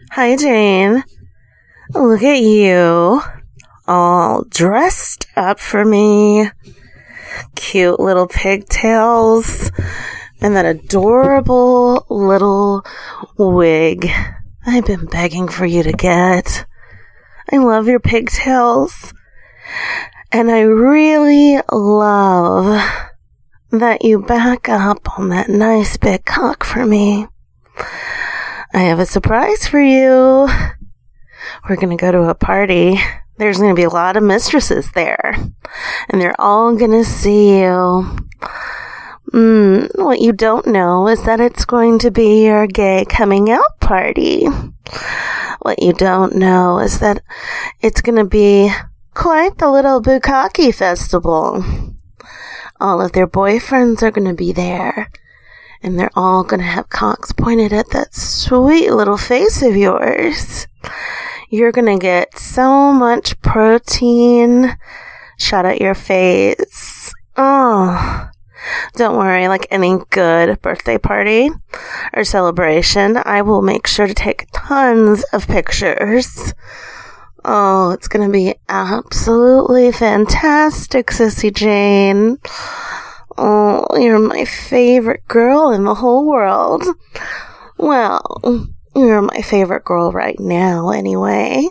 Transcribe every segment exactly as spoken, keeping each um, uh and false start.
Hi, Jane. Look at you. All dressed up for me. Cute little pigtails. And that adorable little wig I've been begging for you to get. I love your pigtails. And I really love that you back up on that nice big cock for me. I have a surprise for you. We're going to go to a party. There's going to be a lot of mistresses there. And they're all going to see you. Mm, what you don't know is that it's going to be your gay coming out party. What you don't know is that it's going to be quite the little bukkake festival. All of their boyfriends are going to be there. And they're all going to have cocks pointed at that sweet little face of yours. You're going to get so much protein shot at your face. Oh, don't worry, like any good birthday party or celebration, I will make sure to take tons of pictures. Oh, it's going to be absolutely fantastic, Sissy Jane. Oh, you're my favorite girl in the whole world. Well, you're my favorite girl right now, anyway.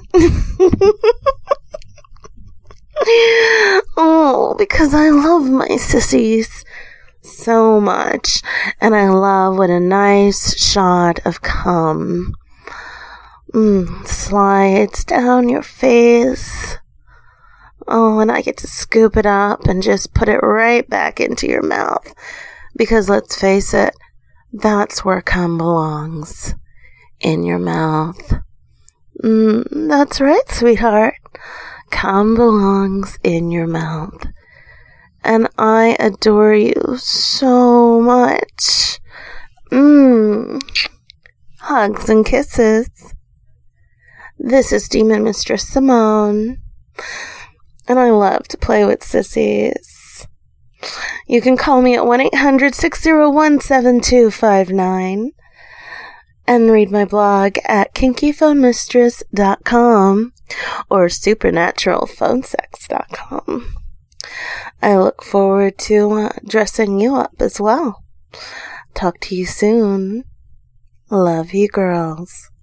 Oh, because I love my sissies so much. And I love what a nice shot of cum mm, slides down your face. Oh, and I get to scoop it up and just put it right back into your mouth. Because let's face it, that's where cum belongs. In your mouth. Mm, that's right, sweetheart. Cum belongs in your mouth. And I adore you so much. Mmm. Hugs and kisses. This is Demon Mistress Simone. And I love to play with sissies. You can call me at one eight hundred six oh one seven two five nine and read my blog at kinky phone mistress dot com or supernatural phone sex dot com. I look forward to uh, dressing you up as well. Talk to you soon. Love you, girls.